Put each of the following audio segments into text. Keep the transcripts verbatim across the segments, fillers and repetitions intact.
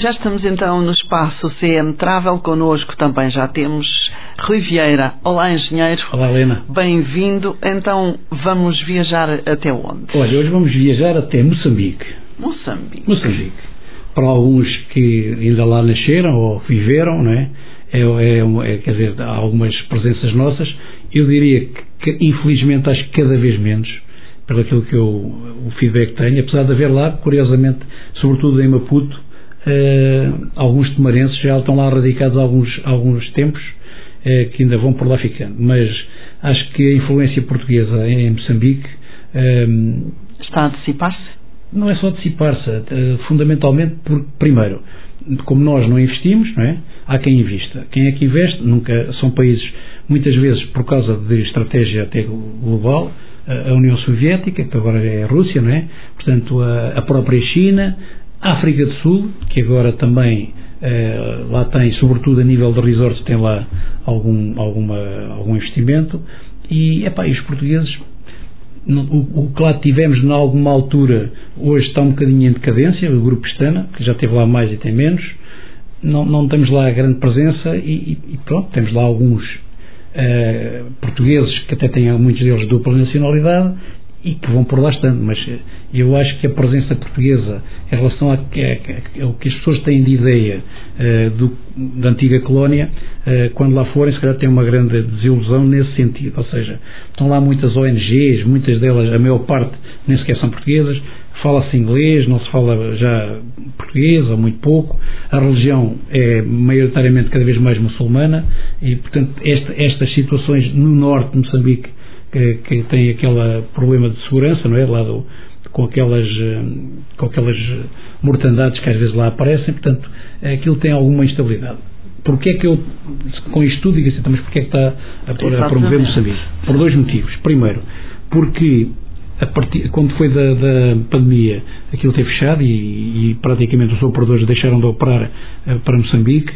Já estamos então no espaço C M Travel, connosco também já temos Rui Vieira. Olá, engenheiro. Olá, Helena. Bem-vindo. Então vamos viajar até onde? Olha, hoje vamos viajar até Moçambique. Moçambique. Moçambique. Para alguns que ainda lá nasceram ou viveram, não é? É, é, é, quer dizer, há algumas presenças nossas. Eu diria que, que infelizmente, acho que cada vez menos, pelo aquilo que eu, o feedback tenho, apesar de haver lá, curiosamente, sobretudo em Maputo, uh, alguns tomarenses já estão lá radicados há alguns, alguns tempos, uh, que ainda vão por lá ficando. Mas acho que a influência portuguesa em Moçambique uh, está a dissipar-se? Não é só dissipar-se, uh, fundamentalmente porque, primeiro, como nós não investimos, não é? Há quem invista. Quem é que investe? Nunca são países, muitas vezes por causa de estratégia até global, a União Soviética, que agora é a Rússia, não é? Portanto, a, a própria China, a África do Sul, que agora também eh, lá tem, sobretudo a nível de resorts, tem lá algum, alguma, algum investimento, e, epá, e os portugueses, no, o, o que lá tivemos em alguma altura, hoje está um bocadinho em decadência, o Grupo Pestana, que já teve lá mais e tem menos, não, não temos lá a grande presença, e, e pronto, temos lá alguns Uh, portugueses que até têm muitos deles dupla nacionalidade e que vão por lá estando, mas eu acho que a presença portuguesa em relação ao que as pessoas têm de ideia uh, do, da antiga colónia, uh, quando lá forem, se calhar têm uma grande desilusão nesse sentido, ou seja, estão lá muitas O N Gs, muitas delas, a maior parte nem sequer são portuguesas, fala-se inglês, não se fala já português, ou muito pouco, a religião é maioritariamente cada vez mais muçulmana e, portanto, esta, estas situações no norte de Moçambique, que, que tem aquele problema de segurança, não é? Lá do, com, aquelas, com aquelas mortandades que às vezes lá aparecem, portanto, aquilo tem alguma instabilidade. Porquê é que eu, com isto tudo, digo assim, mas porquê é que está a, a promover Moçambique? Por dois motivos. Primeiro, porque A partir, quando foi da, da pandemia, aquilo teve fechado e, e praticamente os operadores deixaram de operar uh, para Moçambique,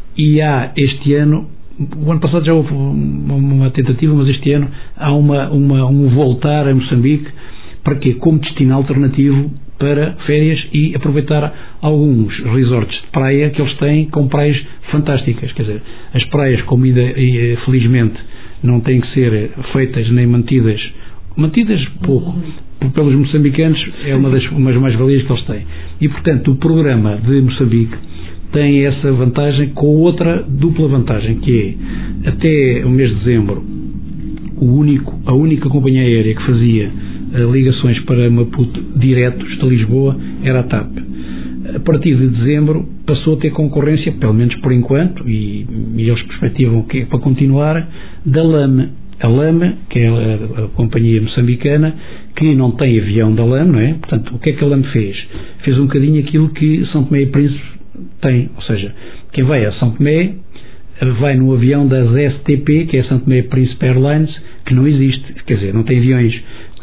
e há este ano, o ano passado já houve uma, uma tentativa, mas este ano há uma, uma, um voltar a Moçambique, para quê? Como destino alternativo para férias e aproveitar alguns resorts de praia que eles têm com praias fantásticas, quer dizer, as praias, como ainda, felizmente não têm que ser feitas nem mantidas mantidas pouco pelos moçambicanos, é uma das umas mais-valias que eles têm. E, portanto, o programa de Moçambique tem essa vantagem com outra dupla vantagem, que é, até o mês de dezembro, o único, a única companhia aérea que fazia uh, ligações para Maputo diretos de Lisboa era a TAP. A partir de dezembro passou a ter concorrência, pelo menos por enquanto, e, e eles perspectivam que é para continuar, da LAME. A LAME, que é a, a companhia moçambicana, que não tem avião da LAME, não é? Portanto, o que é que a LAME fez? Fez um bocadinho aquilo que São Tomé e Príncipe tem, ou seja, quem vai a São Tomé vai no avião das S T P, que é a São Tomé e Príncipe Airlines, que não existe, quer dizer, não tem aviões.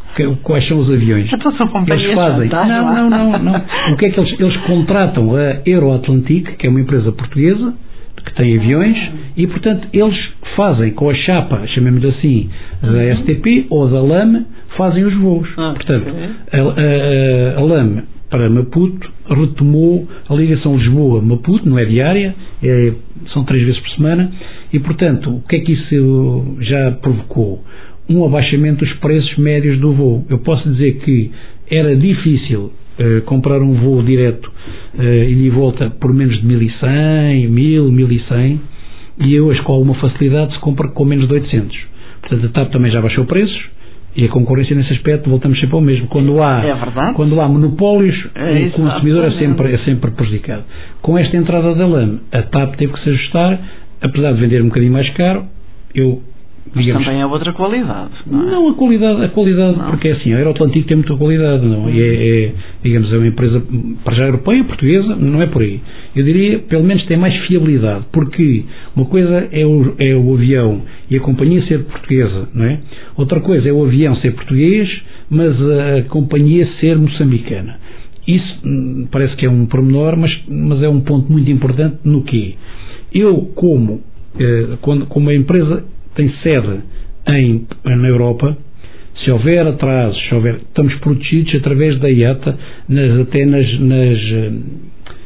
Quais são os aviões? Então são companhias eles fazem. Não, não, não, não. O que é que eles, eles contratam a Euroatlantic, que é uma empresa portuguesa, que tem aviões, e, portanto, eles fazem com a chapa, chamemos assim, da S T P ou da LAME, fazem os voos. Ah, portanto, a, a, a LAME para Maputo retomou a ligação Lisboa-Maputo, não é diária, é, são três vezes por semana, e, portanto, o que é que isso já provocou? Um abaixamento dos preços médios do voo. Eu posso dizer que era difícil Uh, comprar um voo direto uh, e de volta por menos de mil e cem, mil, mil e cem, e hoje com alguma facilidade se compra com menos de oitocentos. Portanto, a TAP também já baixou preços e a concorrência nesse aspecto voltamos sempre ao mesmo. Quando há, é quando há monopólios, é o consumidor é sempre, é sempre prejudicado. Com esta entrada da LAME, a TAP teve que se ajustar, apesar de vender um bocadinho mais caro, eu Mas digamos, também é outra qualidade, não é? Não, a qualidade, a qualidade não. Porque é assim, a Euroatlantic tem muita qualidade, não? E é, é, digamos, é uma empresa para já europeia, portuguesa, não é por aí. Eu diria, pelo menos tem mais fiabilidade, porque uma coisa é o, é o avião e a companhia ser portuguesa, não é? Outra coisa é o avião ser português, mas a companhia ser moçambicana. Isso hum, parece que é um pormenor, mas, mas é um ponto muito importante no quê? Eu, como, eh, quando, como a empresa tem sede em, na Europa, se houver atrasos, se houver, estamos protegidos através da I A T A, nas, até nas, nas,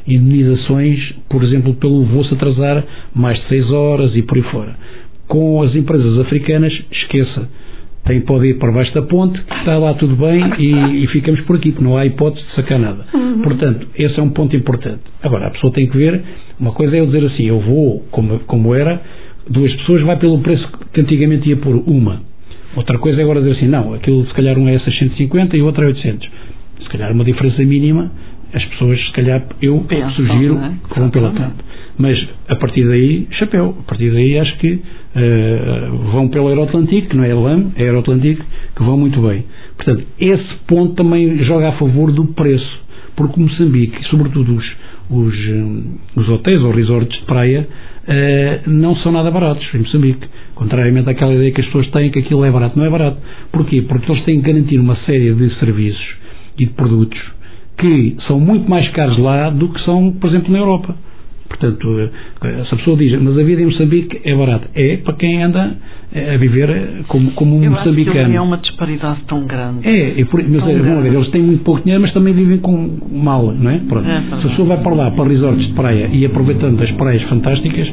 indemnizações, por exemplo, pelo voo-se atrasar mais de seis horas e por aí fora. Com as empresas africanas, esqueça. Tem, pode ir para baixo da ponte, está lá tudo bem e, e ficamos por aqui, porque não há hipótese de sacar nada. Uhum. Portanto, esse é um ponto importante. Agora, a pessoa tem que ver, uma coisa é eu dizer assim, eu vou, como, como era, duas pessoas, vai pelo preço que antigamente ia por uma. Outra coisa é agora dizer assim, não, aquilo se calhar um é seiscentos e cinquenta e o outro é oitocentos. Se calhar uma diferença mínima, as pessoas, se calhar, eu Pensam, sugiro é? que vão pela TAP. Mas, a partir daí, chapéu. A partir daí, acho que uh, vão pelo Euroatlântico, que não é LAM, é Euroatlântico, que vão muito bem. Portanto, esse ponto também joga a favor do preço. Porque Moçambique, e sobretudo os, os, um, os hotéis ou resorts de praia, uh, não são nada baratos em Moçambique. Contrariamente àquela ideia que as pessoas têm que aquilo é barato. Não é barato. Porquê? Porque eles têm que garantir uma série de serviços e de produtos que são muito mais caros lá do que são, por exemplo, na Europa. Portanto, se a pessoa diz, mas a vida em Moçambique é barata, é para quem anda a viver como, como um Eu moçambicano. Acho que é uma disparidade tão grande. É, é por, mas é, vamos ver, eles têm muito pouco dinheiro, mas também vivem com mal, não é? Pronto. É, se a pessoa vai para lá, para resorts de praia e aproveitando as praias fantásticas,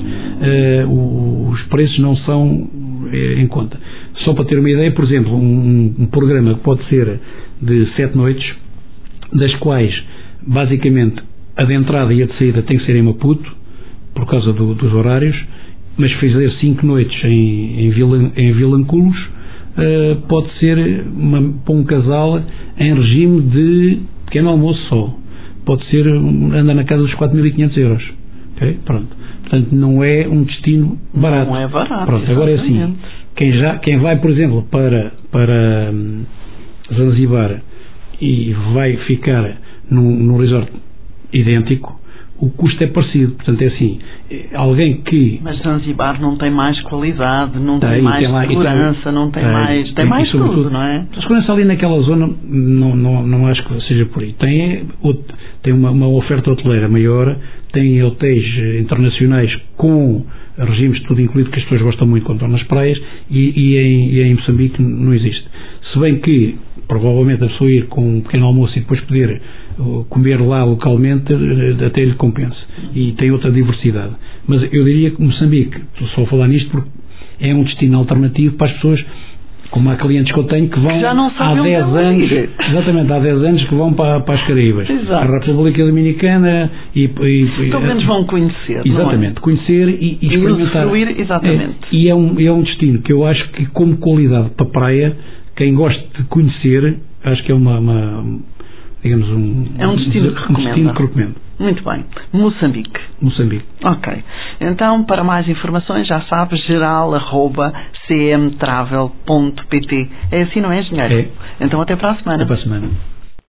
uh, os preços não são uh, em conta. Só para ter uma ideia, por exemplo, um, um programa que pode ser de sete noites, das quais, basicamente, a de entrada e a de saída tem que ser em Maputo, por causa do, dos horários, mas fazer cinco noites em, em, Vila, em Vilanculos uh, pode ser uma, para um casal em regime de pequeno almoço só. Pode ser, anda na casa dos quatro mil e quinhentos euros. Okay? Pronto. Portanto, não é um destino barato. Não é barato. Pronto, agora é assim, quem, já, quem vai, por exemplo, para, para um, Zanzibar e vai ficar num, num resort idêntico, o custo é parecido. Portanto, é assim, alguém que... Mas Zanzibar não tem mais qualidade, não tem, tem mais tem lá, segurança, tem, não tem, tem mais... Tem, tem mais tudo, não é? A segurança ali naquela zona, não, não, não acho que seja por aí. Tem, tem uma, uma oferta hoteleira maior, tem hotéis internacionais com regimes de tudo incluído, que as pessoas gostam muito quando estão nas praias, e, e, em, e em Moçambique não existe. Se bem que, provavelmente, a pessoa ir com um pequeno almoço e depois poder comer lá localmente, até lhe compensa. E tem outra diversidade. Mas eu diria que Moçambique, estou só a falar nisto porque é um destino alternativo para as pessoas, como há clientes que eu tenho que vão que já não há dez anos, exatamente, há dez anos que vão para, para as Caraíbas, Exato. a República Dominicana e, e pelo menos vão conhecer, exatamente, não é? Conhecer e, e experimentar. E exatamente. É, e é um, é um destino que eu acho que, como qualidade para a praia, quem gosta de conhecer, acho que é uma, uma digamos um, é um destino, um, que, um destino que recomendo. Muito bem. Moçambique. Moçambique. Ok. Então, para mais informações, já sabe, geral arroba c m travel ponto p t. É assim, não é, engenheiro? É. Então, até para a semana. Até para a semana.